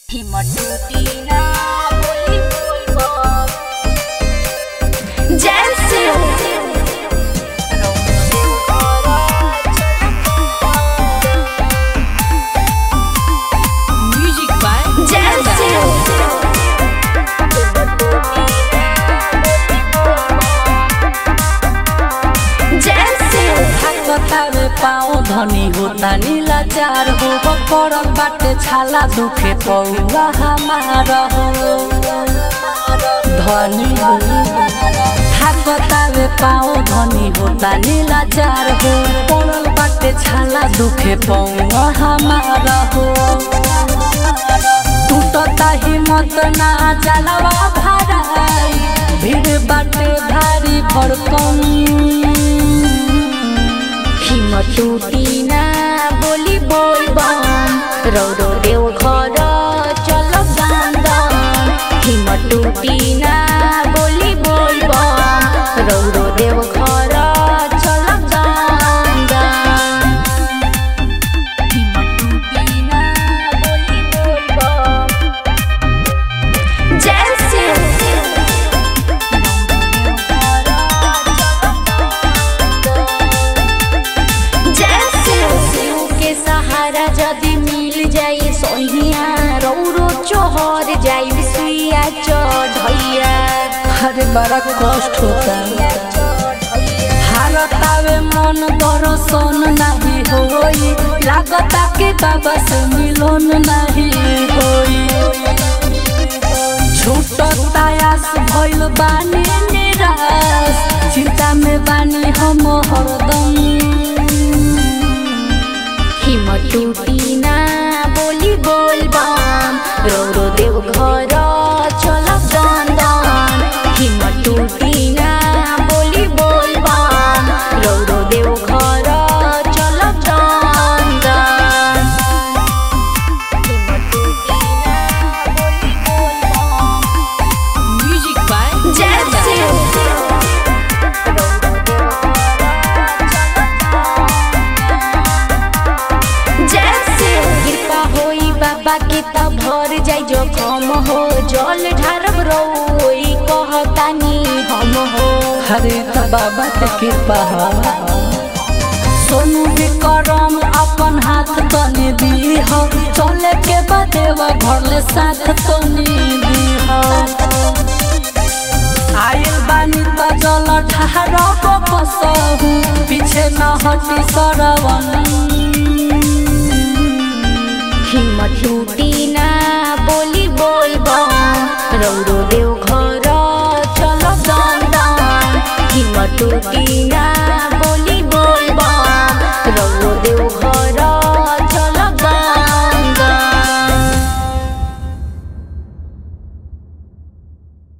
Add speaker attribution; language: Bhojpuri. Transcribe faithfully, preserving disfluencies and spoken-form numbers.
Speaker 1: हिम्मतुटीना बोली बोल जैसे म्यूजिक बाय जैसे जैसे
Speaker 2: बतावे पाओ धनी होता नीला चार हो पड़ल बाटे छाला दुखे पौवा हमारा हो धनी हो बतावे पाओ धनी होता नीला चार हो पड़ल बाटे छाला दुखे पौवा हमारा हो टूटता हिम्मत ना जलवा भराई भीड़ बाटे भारी भड़कन
Speaker 1: हिम्मतुटीना बोली बोल बम रौरो देव घर चल गांदन हिम्मतुटीना बोली बोल बम रौरो देव घर चल गांदन हिम्मतुटीना बोली बोल बम जैसे सहारा जदि मिल जाई सोहिया रौरो चोहर जाई सुइया चढ़ैया
Speaker 2: अरे बड़ा कष्ट होता हारतावे मन दर्शन नहीं होई लागता के बाबा से मिलन नहीं होई छूटता आस भइल बानी निराश चिंता में बानी हम हरदम
Speaker 1: हिम्मतुटीना बोली बोल बम रौरो देव घर चल गांदन हिम्मतुटीना बोली बोल बम रौरो देव घर चल गांदन हिम्मतुटीना बोली बोल बम म्यूजिक बाय जैसे के त भर जाई जो कम हो जल ढारब रोई कहतानी हम हो
Speaker 2: हरे त बाबा के कृपा सोनू विक्रम अपन हाथ तनी दी हो चले के बदेवा घर ले साथ तनी दी हो आयल बानी त जल ढारब कसहु पीछे न हटी सरवन
Speaker 1: हिम्मतुटीना बोली बोल बम रौरो देव घर चल गांदन हिम्मतुटीना